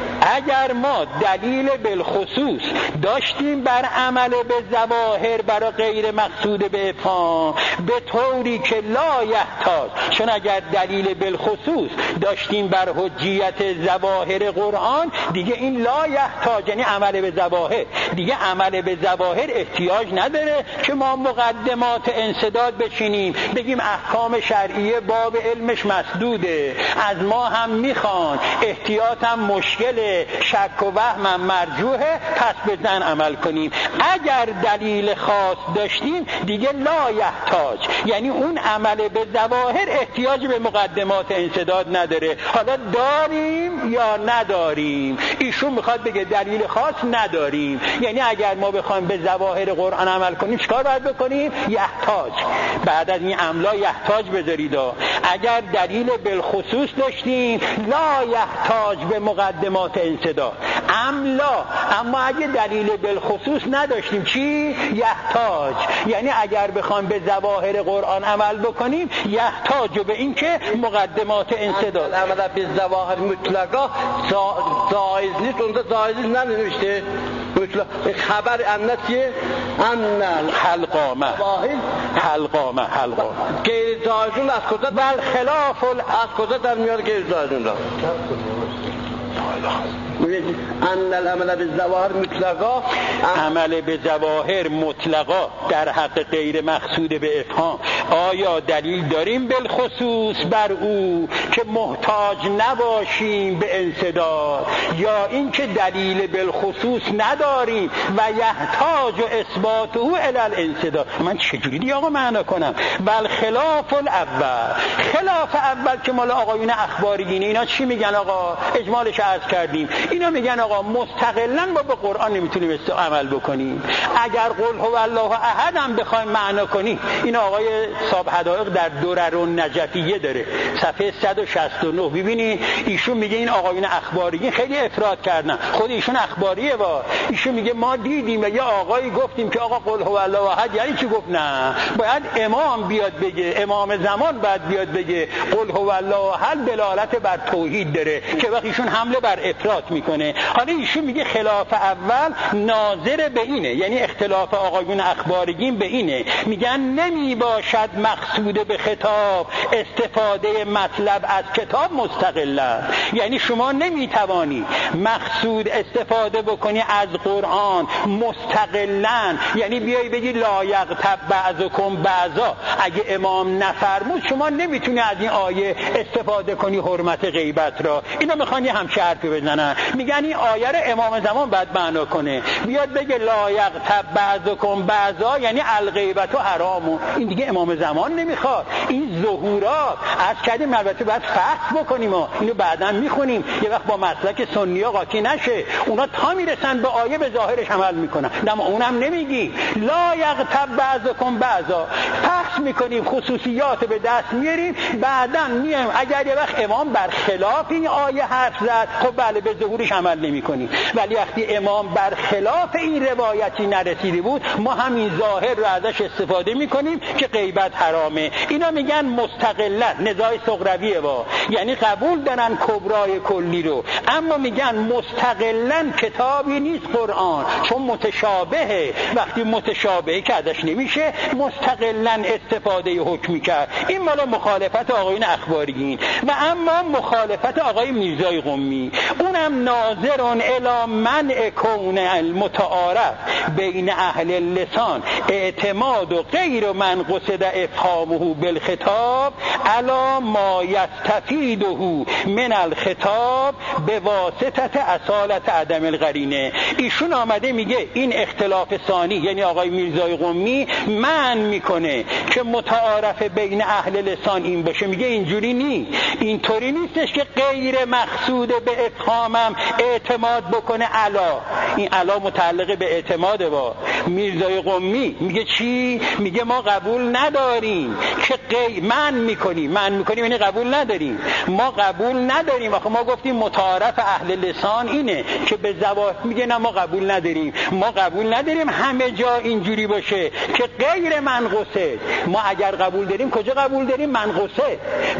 اگر ما دلیل بالخصوص داشتیم بر عمل به ظواهر برای غیر مقصود به افهام به طوری که لا یحتاج، چون اگر دلیل بالخصوص داشتیم بر حجیت ظواهر قرآن دیگه این لا یحتاج یعنی عمل به ظواهر، دیگه عمل به ظواهر احتیاج نداره که ما مقدمات انسداد بچینیم بگیم احکام شرعیه باب علمش مسدوده، از ما هم میخوان، احتیاط هم مشکله، شک و وهمم مرجوحه، پس بزن عمل کنیم. اگر دلیل خاص داشتیم دیگه لا یحتاج، یعنی اون عمل به ظواهر احتیاج به مقدمات انسداد نداره. حالا داریم یا نداریم؟ ایشون میخواد بگه دلیل خاص نداریم، یعنی اگر ما بخوایم به ظواهر قرآن عمل کنیم چیکار باید بکنیم؟ یحتاج. بعد از این املا یحتاج بذارید. اگر دلیل بالخصوص داشتیم لا یحتاج به مقدمات انسداد. املا. اما اگه دلیل بالخصوص نداشتیم چی؟ یحتاج. یعنی اگر بخوایم به ظواهر قرآن عمل بکنیم یحتاج به این که مقدمات انسداد. عمل به ظواهر مطلقا جایز نیست، اونجا جایز ننوشته مطلق. خبر انتیه ان حلقامه حلقامه حلقامه غیر جایزون از کجا؟ بل خلاف ال... از کجا در میاد غیر جایزون را؟ ان العمل بالظواهر مطلقا، عمل به ظواهر مطلقا در حق غیر مقصود به افهام. آیا دلیل داریم بالخصوص بر او که محتاج نباشیم به انسداد، یا اینکه دلیل بالخصوص نداریم و یحتاج و اثباته الی الانسداد؟ من چجوری دیگه آقا معنا کنم؟ بل خلاف الاول، خلاف اول که مال آقایون اخباریین اینا چی میگن آقا؟ اجمالش عرض کردیم. اینا میگن آقا مستقلاً با به قرآن نمیتونیم عمل بکنیم. اگر قل هو الله احد هم بخوایم معنا کنیم، این آقای صاحب حدائق در درر النجفیه داره صفحه صد و شصت و نه. ببینید ایشون میگه این آقایون اخباریین خیلی افراد کردن، خود ایشون اخباریه. با ایشون میگه ما دیدیم و یه آقایی گفتیم که آقا قل هو الله احد یعنی چی؟ گفت نه، باید امام بیاد بگه، امام زمان باید بیاد بگه قل هو الله احد دلالت بر توحید داره، که وقتی ایشون حمله بر افراد میکنه. حالا ایشون میگه خلاف اول ناظر به اینه، یعنی اختلاف آقایون اخباریین به اینه، میگن نمی باشد مقصود به خطاب استفاده مطلب از کتاب مستقلا، یعنی شما نمیتوانی مقصود استفاده بکنی از قرآن مستقلا، یعنی بیای بگی لا یغتب بعضکم بعضا. اگه امام نفرمود شما نمیتونی از این آیه استفاده کنی حرمت غیبت را. اینا میخوان یه همچه حرفی بزنن، میگن این آیه رو امام زمان باید معنا کنه، بیاد بگه لا یغتب بعضکم بعضا یعنی الغیبت و حرامو. این دیگه امام زمان نمیخواد. این ظهورات از کردیم البته باید فحص بکنیم و اینو بعداً میخونیم، یه وقت با مسلک سنی قاطی نشه. اونا تا میرسن به آیه به ظاهرش عمل میکنن، اما اونم نمیگی لا یغتب بعضکم بعضا، فحص میکنیم، خصوصیات به دست میاریم، بعداً میایم اگر یه وقت امام برخلاف این آیه حرف زد، خب بله به ظهورش عمل نمیکنیم. ولی وقتی امام برخلاف این روایتی نرسیده بود، ما همین ظاهر رو ازش استفاده میکنیم که غیبت حرامه. اینا میگن مستقلا، نزاع صغرویه با، یعنی قبول دارن کبرای کلی رو، اما میگن مستقلا کتابی نیست قرآن، چون متشابهه. وقتی متشابهه که ازش نمیشه مستقلا استفاده حکمی کرد. این مالا مخالفت آقایون اخباریین. و اما مخالفت آقای میرزای قمی، اونم ناظرون الی منع کون المتعارف بین اهل اللسان اعتماد و غیر من قصد افهامه بالخطاب علی ما یستفیده من الخطاب به واسطه اصالت عدم القرینه. ایشون آمده میگه این اختلاف ثانی، یعنی آقای میرزای قمی من میکنه که متعارف بین اهل لسان این باشه. میگه اینجوری نی، اینطوری نیستش که غیر مقصود به افهامم اعتماد بکنه علا. این علا متعلق به اعتماده. با میرزای قمی میگه چی؟ میگه ما قبول نداریم که غیر من میکنیم، من میکنیم یعنی قبول نداریم. ما قبول نداریم. آخه ما گفتیم متعارف اهل لسان اینه که به زواهر، میگه نه ما قبول نداریم. ما قبول نداریم همه جا اینجوری باشه که غیر منقصد. ما اگر قبول داریم کجا قبول داریم؟ منقصد.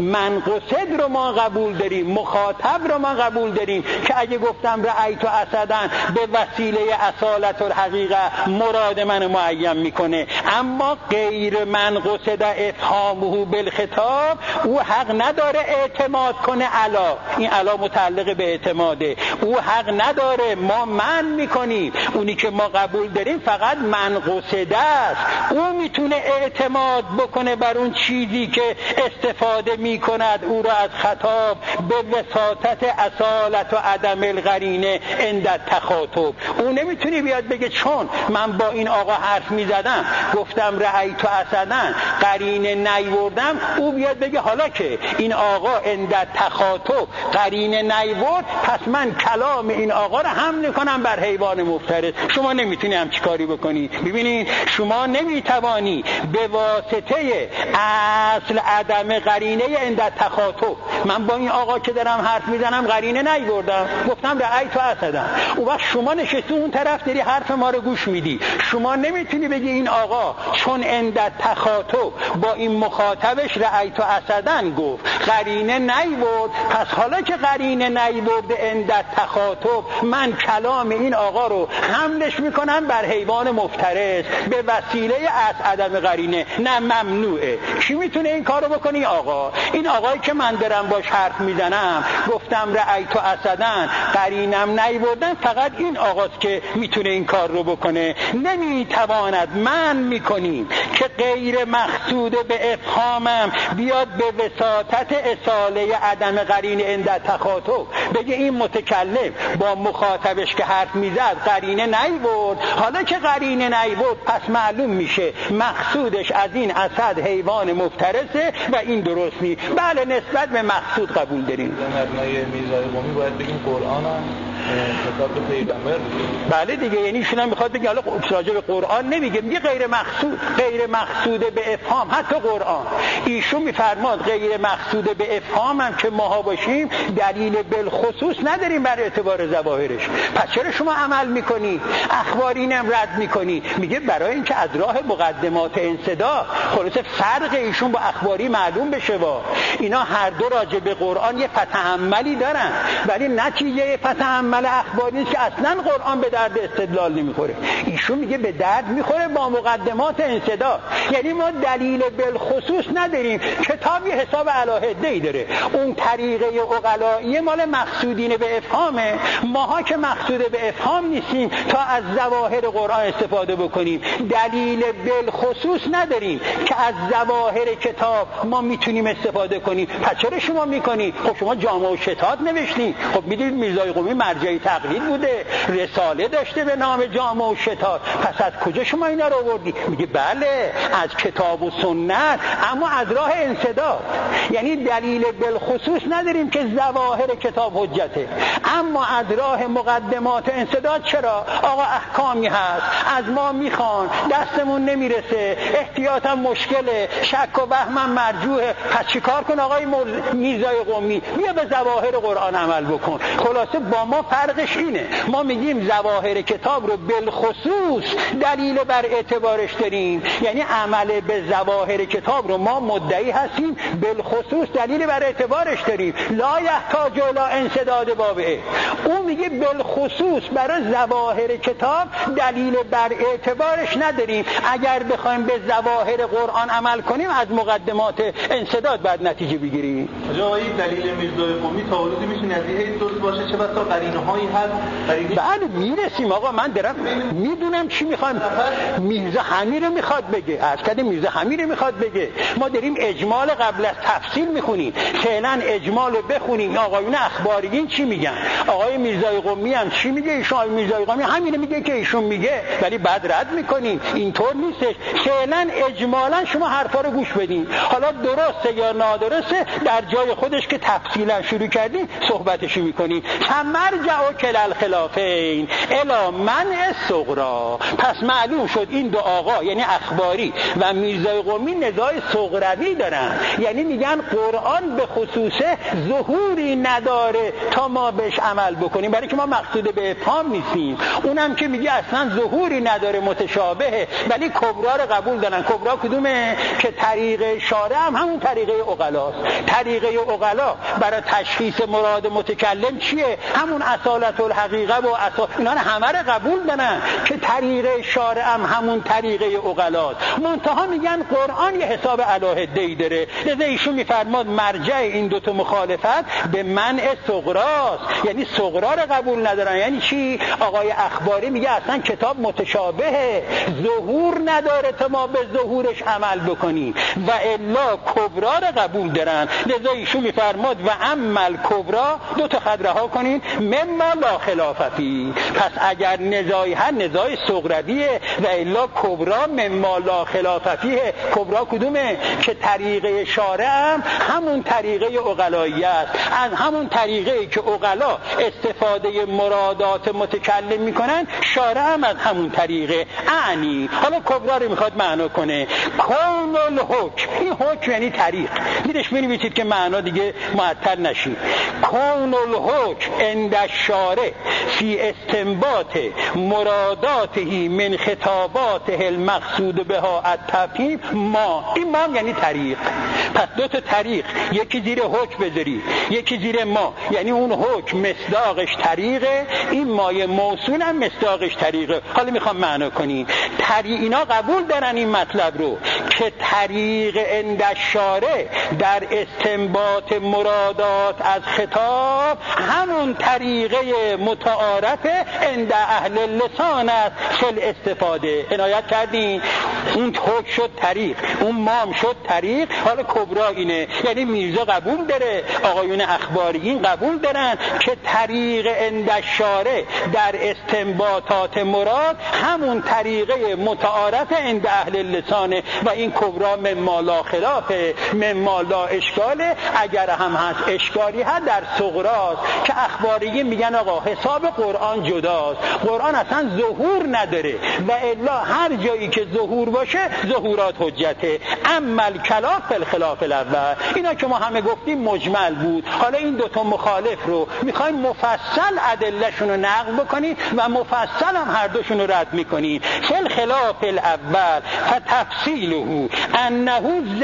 منقصد رو ما قبول داریم، مخاطب رو ما قبول داریم که اگه گفتم رأیت اسدن به وسیله اصالت الحقیقه مراد من معین میکنه. اما غیر منقصد افهامه خطابه بالخطاب، او حق نداره اعتماد کنه علا، این علا متعلق به اعتماده، او حق نداره، ما من میکنیم، اونی که ما قبول داریم فقط من قصده است، او میتونه اعتماد بکنه بر اون چیزی که استفاده میکند او را از خطاب به وساطت اصالت و عدم القرینه عند تخاطب. او نمیتونی بیاد بگه چون من با این آقا حرف میزدم گفتم رأیت اسدا قرینه نیوردم، او بیاد بگه حالا که این آقا عند تخاطب قرینه نیورد پس من کلام این آقا را حمل کنم بر حیوان مفترض. شما نمیتونی همچی کاری بکنی. ببینید شما نمیتوانی به واسطه اصل عدم قرینه عند تخاطب، من با این آقا که دارم حرف میزنم قرینه نیوردم گفتم رأیت اسدا، اون وقت شما نشستی اون طرف داری حرف ما رو گوش میدی، شما نمیتونی بگی این آقا چون عند تخاطب با این مخاطبش رأیت اسدا گفت قرینه نیورد، پس حالا که قرینه نیورد عند تخاطب من کلام این آقا رو حملش میکنم بر حیوان مفترس به وسیله از عدم قرینه. نه، ممنوعه. کی میتونه این کارو بکنه؟ آقا. این آقایی که من دارم باش حرف میزنم گفتم رأیت اسدا قرینم نیوردن، فقط این آقاست که میتونه این کار رو بکنه. نمیتواند من میکنیم که غیر مقصود به افهامم بیاد به وساطت اصاله عدم قرینه عند تخاطب بگه این متکلم با مخاطبش که حرف میزد قرینه نیورد، حالا که قرینه نیورد پس معلوم میشه مقصودش از این اسد حیوان مفترسه و این درست نیست. بله، نسبت به مقصود قبول داریم. مبنای میرزای قمی باید بگیم قرآن هم خطاب به پیغمبر. بله دیگه، یعنی ایشون هم میخواد بگه حالا راجع به قرآن نمیگه، میگه غیر مقصود، غیر مقصود به افهام. حتی قرآن ایشون میفرماد غیر مقصود به افهام هم که ماها باشیم دلیل بالخصوص نداریم بر اعتبار ظواهرش. پس چرا شما عمل میکنی؟ اخبارینم رد میکنی؟ میگه برای اینکه از راه مقدمات انصدا خلاصه فرق ایشون با اخباری معلوم بشه. با اینا هر دو راجع به قرآن یه فتحملی دارن، ولی نتیجه فتحمل اخباری نیست که اصلا قرآن به درد استدلال نمیخوره. ایشون میگه به درد میخوره با مقدمات انصدا، یعنی ما دلیل بالخصوص نداریم. کتابی حساب علاهده‌ای داره، اون طریقه عقلایی مال مقصودین به افهامه، ماها که مقصود به افهام نیستیم تا از ظواهر قرآن استفاده بکنیم. دلیل بالخصوص نداریم که از ظواهر کتاب ما میتونیم استفاده کنیم. پس چرا شما میکنی؟ خب شما جامع و شتات نوشتین. خب میدونید میرزای قمی مرجع تقلید بوده، رساله داشته به نام جامع و شتات، پس از کجا شما اینا رو آوردی؟ میگه بله از کتاب و سنت، اما از راه انصداد. یعنی دلیل بالخصوص نداریم که ظواهر کتاب حجته، اما از راه مقدمات انصداد چرا؟ آقا احکامی هست از ما میخوان، دستمون نمیرسه، احتیاطم مشکله، شک و وهمم مرجوحه، پس چیکار کن آقای میرزای قمی؟ بیا به ظواهر قرآن عمل بکن. خلاصه با ما فرقش اینه، ما میگیم ظواهر کتاب رو بالخصوص دلیل بر اعتبارش داریم، یعنی عمل به ظواهر کتاب رو ما مدعی هستیم بالخصوص دلیل بر اعتبارش داریم. لا یحتاج الی انسداد بابه. اون میگه بالخصوص برای ظواهر کتاب دلیل بر اعتبارش نداریم، اگر بخوایم به ظواهر قرآن عمل کنیم از مقدمات انسداد بعد نتیجه بگیریم. آقای دلیل میرزای قمی تا حدودی میشه از این درست باشه، چه بسا قرینه‌هایی هست قرینه. بله میرسیم آقا، من درم میدونم چی میخوام. میرزا حمیر میخواد بگه، از کده میرزا حمیر میخواد بگه ما داریم اجمال قبل از تفصیل میخونیم، فعلا اجمال رو بخونیم آقایون اخباریین چی میگن، آقای میرزای قمی هم چی میگه، ایشون آقای میرزای قمی همین میگه که ایشون میگه، ولی بعد رد میکنیم. اینطور نیستش. فعلا اجمالا شما حرفا رو گوش بدین، حالا درسته یا نادرسته در جای خودش که تفصیلا شروع کردیم صحبتشو میکنیم. فمرجع و کل الخلافین الی منع الصغرا. پس معلوم شد این دو آقا یعنی اخباری و میرزای قمی نزاع صغروی دارن، یعنی میگن قرآن به خصوص ظهوری نداره تا ما بهش عمل بکنیم، برای که ما مقصود به ابهام نیستیم. اونم که میگه اصلا ظهوری نداره، متشابهه، ولی کبرا رو قبول دارن. کبرا کدومه؟ که طریق شارع هم همون طریقه عقلاست. طریقه عقلا برای تشخیص مراد متکلم چیه؟ همون اصالت الحقیقه و اصال اینا همه رو قبول دارن که طریقه شارع هم همون طریقه عقلاست. منتها میگن قرآن یه حساب علاهده‌ای داره. لذا ایشون میفرماد مرجع این دو تا مخالفت به منع صغراست، یعنی صغرا رو قبول ندارن. یعنی چی؟ آقای اخباری میگه اصلا کتاب متشابهه، ظهور نداره تا ما به ظهورش عمل بکنیم، و الا کبرا رو قبول دارن. لذا ایشون میفرماد و عمل کبرا، دو تا خط رها کنین، مما لا خلاف فی. پس اگر نزاعی هست نزاع صغرویه، و الا کبرا مما لا خلاف فیه. کبرا کدومه؟ که طریقه شارع هم همون طریقه عقلایی است، از همون طریقه که عقلا استفاده مرادات متکلم میکنن، شارع هم از همون طریقه. اعنی حالا کبرا رو میخواد معنا کنه، کون الحکم. این حکم یعنی طریق، دیدش بنویسید که معنا دیگه معطل نشید. کون الحکم عند الشارع فی استنباط مراداته من خطاباته المقصود بها التفهیم ما. این ما یعنی طریق. پس دو تا طریق، یکی زیر حکم بذاری، یکی زیر ما، یعنی اون حکم مصداقش طریقه، این مایه موصول هم مصداقش طریقه. حالا میخوام معنا کنی طریق. اینا قبول دارن این مطلب رو که طریق عند الشارع در استنباط مرادات از خطاب همون طریقه متعارفه عند اهل اللسان است فی الاستفاده. عنایت کردین؟ اون حکم شد طریق، اون مام شد طریق. حالا کبرا اینه، یعنی میرزا قبول داره، آقایون اخباریین قبول دارن که طریق عند الشارع در استنباطات مراد همون طریقه متعارف عند اهل اللسانه، و این کبرا مما لا خلافه، مما لا اشکاله. اگر هم هست اشکالی هست در صغراست که اخباریین میگن آقا حساب قرآن جداست، قرآن اصلا ظهور نداره، و الا هر جایی که ظهور باشه ظهورات حجته. عمل کلام فی الخلاف الاول. اینا که ما همه گفتیم مجمل بود. حالا این دوتا مخالف رو میخوایم مفصل ادلهشون رو نقل بکنید و مفصل هم هر دوشون رو رد میکنید. فی الخلاف الاول فتفصیله انه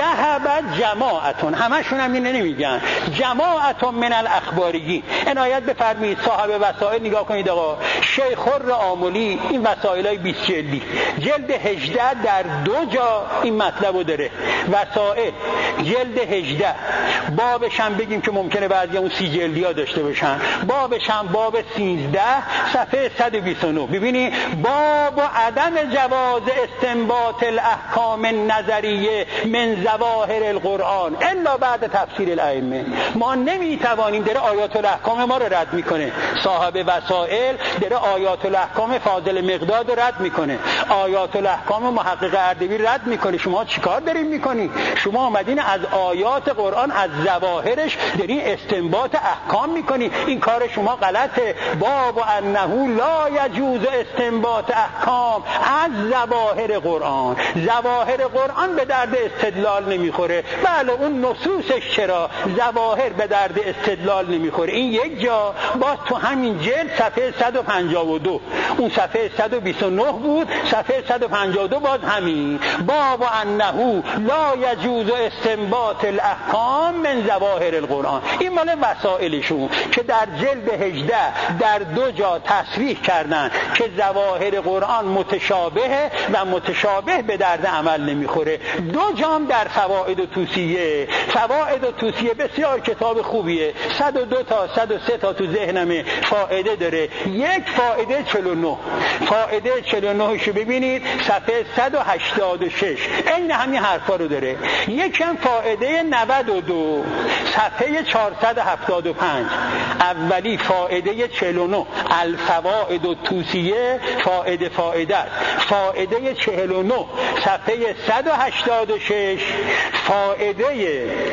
ذهب جماعتون، همشون هم اینه نمیگن، جماعتون من الاخباریین. عنایت بفرمایید صاحب وسائل نگاه کنید. آقا شیخ الرآملی این وسائلای بیست جلدی، جلد هجده در دو جا این مطلب رو داره. وسائل جلد هجده، بابش هم بگیم که ممکنه بعضی اون سی جلدی ها داشته باشن، بابش هم باب سیزده صفحه صد و بیست و نه. ببینی باب و عدم جواز استنباط الاحکام النظریه من ظواهر القرآن الا بعد تفسیر الائمه. ما نمیتوانیم، داره آیات الاحکام ما رو رد میکنه. صاحب وسائل داره آیات الاحکام فاضل مقداد رو رد میکنه، آیات الاحکام محقق اردبیل رد میکنه. شما چیکار دارین میکنی؟ شما اومدین از آیات قرآن از ظواهرش دارین استنباط احکام میکنی. این کار شما غلطه. باب و انه لا یجوز استنباط احکام از ظواهر قرآن. ظواهر قرآن به درد استدلال نمیخوره. بله اون نصوصش چرا، ظواهر به درد استدلال نمیخوره. این یک جا باز تو همین جلد صفحه صد و پنجاه و دو، اون صفحه صد و بیست و نه بود، صفحه صد و پنجاه و دو باز همین باب و انه لا یجوز استنباط الاحکام من ظواهر القرآن. این مال وسائلشون که در جلد هجده در دو جا تصریح کردن که ظواهر قرآن متشابهه و متشابه به درد عمل نمیخوره. دو جام در فوائد و توصیه. فوائد و توصیه بسیار کتاب خوبیه، صد و دو تا صد و سه تا تو ذهنمه فائده داره. یک فائده چهل و نه، فائده چهل و نه شو ببینید صفحه صد و هشتاد و شش این همین حرفا رو داره. یک هم فائده نود و دو صفحه چهارصد و هفتاد و پنج، اولی فائده چهل و نه الفوائد و توصیه فائده فائده است. فائده چهل و نه صفحه صد و هشتاد و شش فائده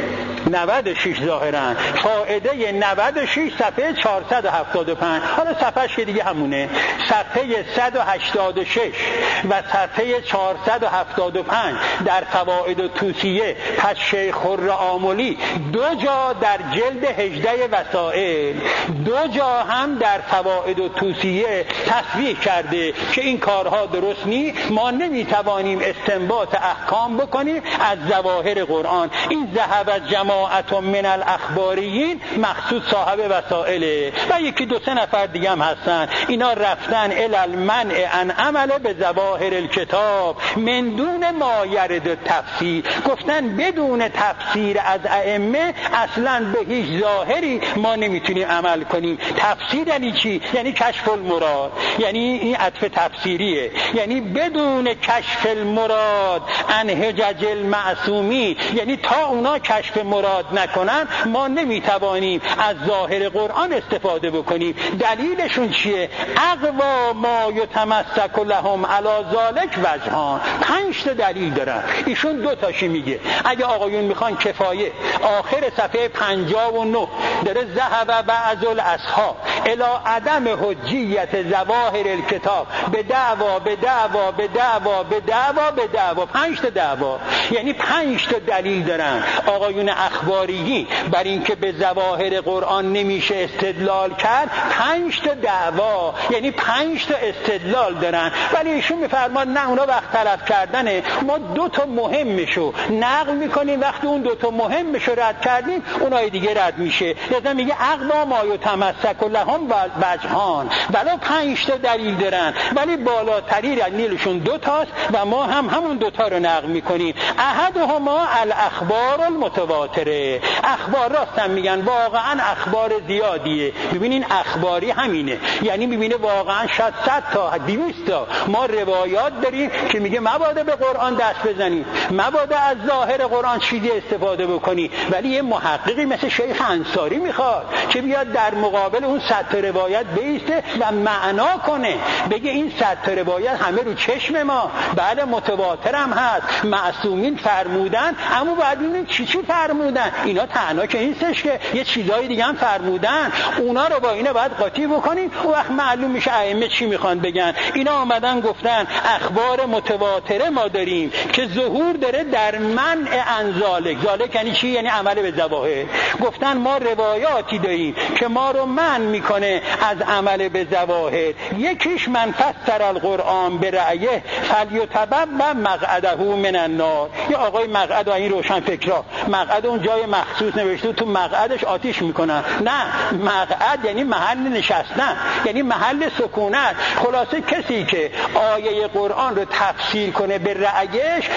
نود و شش ظاهرا. فائده نود و شش صفحه چهارصد و هفتاد و پنج. حالا صفحهش که دیگه همونه، صفحه صد و هشتاد و شش و صفحه چهارصد و هفتاد و پنج در فوائد و توصیه. پس شیخ خرم‌آملی دو جا در جلد هجده وسائل، دو جا هم در فوائد و توصیه تصریح کرده که این کارها درست نیست. ما نمیتوانیم استنباط احکام بکنیم از ظواهر قرآن. این ذهب جماعت من الاخباریین مخصوص صاحب وسائله و یکی دو سه نفر دیگه هم هستن. اینا رفتن الی المنع عن عمل به ظواهر الکتاب من دون ما یرد تفسیر. گفتن بدون تفسیر از ائمه اصلا به هیچ ظاهری ما نمیتونیم عمل کنیم. تفسیر یعنی چی؟ یعنی کشف المراد، یعنی این عطف تفسیریه، یعنی بدون کشف المراد عن حجج المعصومین، یعنی تا اونا کشف مراد نکنن ما نمیتوانیم از ظاهر قرآن استفاده بکنیم. دلیلشون چیه؟ اقوا ما یتمسک لهم علی ذلک وجهان. پنج تا دلیل دارن، ایشون دو تاشی میگه. اگه آقایون میخوان کفایه، آخر صفحه پنجاه و نه داره ذهب بعض الاصحاب الی عدم حجیت ظواهر الکتاب به دعوا به دعوا به دعوا به دعوا به دعوا. پنج تا دعوا، یعنی پنج تا دلیل دارن آقایون اخباریی بر این که به ظواهر قرآن نمیشه استدلال کرد. پنج تا دعوا یعنی پنج تا استدلال دارن، ولی ایشون میفرمان نه، اونا وقت تلف کردنه. ما دو تا مهمشو نقل میکنیم، وقتی اون دو تا مهمشو رد کردیم اونای دیگه رد میشه. لذا میگه اقوا ما یتمسک لهم وجهان، ولو پنج تا دلیل دارن ولی بالاتری دلیلشون دو تاست و ما هم همون دو تا رو نقل میکنیم. احدهما الاخبار المتواتره. اخبار راستن میگن، واقعا اخبار زیادیه. ببینین اخباری همینه، یعنی میبینه واقعا شاید صد تا دویست تا ما روایات داریم که میگه مبادا به قرآن دست بزنی، مبادا از ظاهر قرآن چیزی استفاده بکنی. ولی یه محققی مثل شیخ انصاری میخواد که بیاد در مقابل اون صد تا روایت بیسته و معنا کنه، بگه این صد تا روایت همه رو چشم ما، بله متواتر هم هست، معصومین فرمودن، اما باید ببینیم چی چی فرمودن. اینا تنها که نیستش که یه چیزای دیگه هم فرمودن، اونا رو با اینا باید قاطی بکنیم. اون وقت معلوم میشه ائمه چی میخوان بگن. اینا آمدن گفتن اخبار متواتره ما داریم که ظهور داره در منع عن ذالک. ذالک یعنی چی؟ یعنی عمل به ظواهر. گفتن ما روایاتی داریم که ما رو منع میکنه از عمل به ظواهر. یکیش من فسر القرآن به رأیه فلیتبوأ مقعده من النار. یا آقای مقعد و این روشن فکرا، مقعد اون جای مخصوص نوشته تو مقعدش آتیش میکنن. نه، مقعد یعنی محل نشستن، یعنی محل سکونت. خلاصه کسی که آیه قرآن رو تفسیر کنه به رأیش،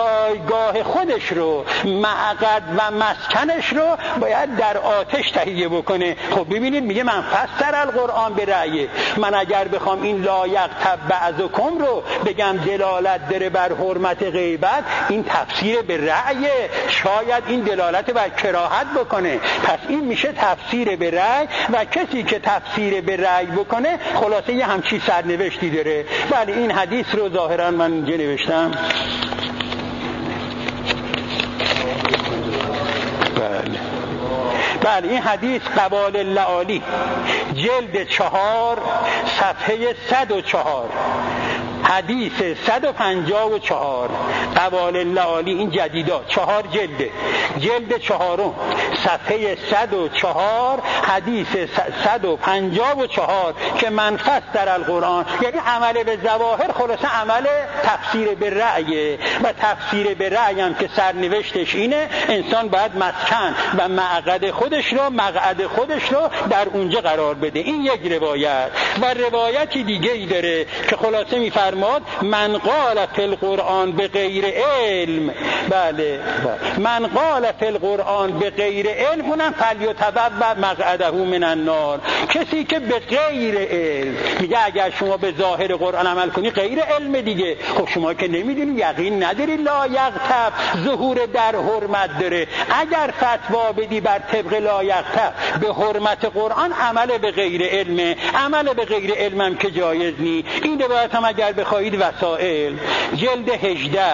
جایگاه خودش رو، مقعد و مسکنش رو باید در آتش تهیه بکنه. خب ببینید میگه من فسر القرآن به رأیه. من اگر بخوام این لا یغتب بعضکم رو بگم دلالت داره بر حرمت غیبت، این تفسیر به رأیه، شاید این دلالت بر کراهت بکنه. پس این میشه تفسیر به رأی و کسی که تفسیر به رأی بکنه خلاصه یه همچی سرنوشتی داره. بله این حدیث رو ظاهرا من اینجا نوشتم. بله بله این حدیث قوال اللعالی جلد چهار صفحه صد و چهار، حدیث صد و پنجاه و چهار. قوال اللعالی این جدیدا چهار جلده، جلد چهارم صفحه صد و چهار، حدیث صد و پنجاه و چهار که من فسر القرآن، یعنی عمل به ظواهر خلاصه عمل تفسیر به رأی. و تفسیر به رأی هم که سرنوشتش اینه انسان باید مسکن و مقعد خودش رو مقعد خودش رو در اونجا قرار بده. این یک روایت. و روایتی دیگه ای داره که خلاصه میفرماد من قال فی القرآن به غیر علم. بله, بله. من قال فی القرآن به غیر علم اونم فلیتبوأ مقعده من النار. کسی که به غیر علم میگه اگر شما به ظاهر قرآن عمل کنی غیر علم دیگه. خب شما که نمیدونی، یقین نداری لا یغتب ظهور در حرمت داره. اگر فتوا بدی بر طبق لا یغتب به حرمت قرآن، عمل به غیر علمه. عمل به غیر علمم که جایز نی. این روایت هم اگر بخواهید وسائل جلد هجده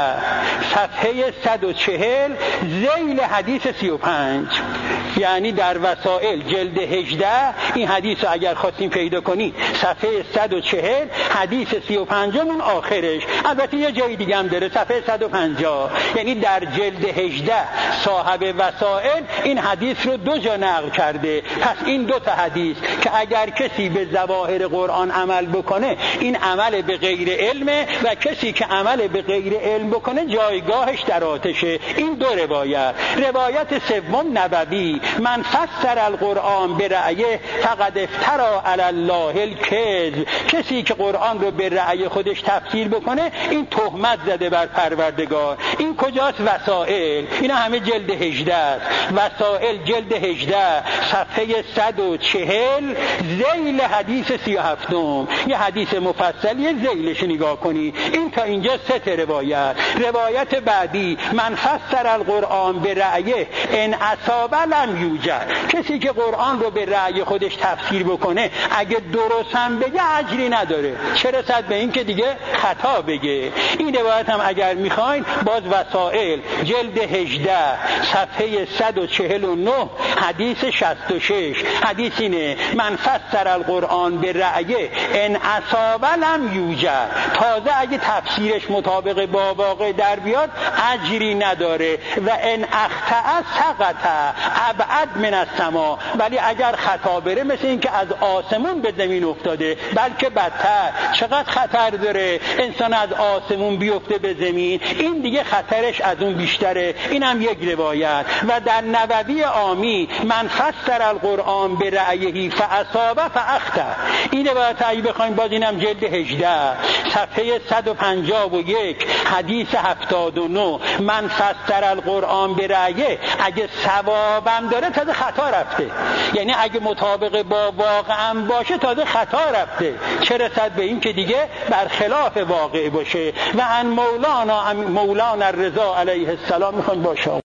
صفحه صد و چهل ذیل حدیث سی و پنج، یعنی در وسائل جلد هجده این حدیث رو اگر خواستیم پیدا کنی صفحه صد و چهل حدیث سی و پنج اون آخرش، البته یه جای دیگه هم داره صفحه صد و پنجاه، یعنی در جلد هجده صاحب وسائل این حدیث رو دو جا نقل کرده. پس این دو تا حدیث که اگر کسی به ظواهر قرآن عمل بکنه این عمل به غیر علمه و کسی که عمل به غیر علم بکنه جایگاهش در آتشه. این دو روایت. روایت سوم نبوی، من فسر القرآن به رأیه فقد افترا علی الله الکذب، کسی که قرآن رو به رأی خودش تفسیر بکنه این تهمت زده بر پروردگار. این کجاست؟ وسائل. اینا همه جلد هجده است. وسائل جلد هجده صفحه صد و چهل ذیل حدیث سی و هفتم، یه حدیث مفصلی ذیلش نگاه کنی. این تا اینجا سه تا روایت. روایت بعدی من فسر القرآن به رأیه ان اصاب لم یوجد، کسی که قرآن رو به رأی خودش تفسیر بکنه اگه درست هم بگه اجری نداره، چه رسد به این که دیگه خطا بگه. این روایت هم اگر میخواین باز وسائل جلد هجده صفحه صد و چهل و نه حدیث شصت و شش، حدیث اینه من فسر القرآن به رأیه ان اصاب لم یوجد، تازه اگه تفسیرش مطابق با واقع در بیاد اجری نداره. و ان اخطأ سقط ابعد من السما، ولی اگر خطا بره مثل این که از آسمون به زمین افتاده، بلکه بدتر. چقدر خطر داره انسان از آسمون بیفته به زمین، این دیگه خطرش از اون بیشتره. اینم یک روایت. و در نووی عامی من فسر القرآن به رأیه فاصاب فاخطأ، این روایت اگه بخوایم باز اینم جلد هجده صفحه صد و پنجاه و یک حدیث هفتاد و نه من فسر القرآن به رأیه، اگه ثوابم داره تازه خطا رفته، یعنی اگه مطابق با واقع باشه تازه خطا رفته، چه رسد به این که دیگه برخلاف واقع باشه. و ان مولانا مولانا الرضا علیه السلام میخوان باشه.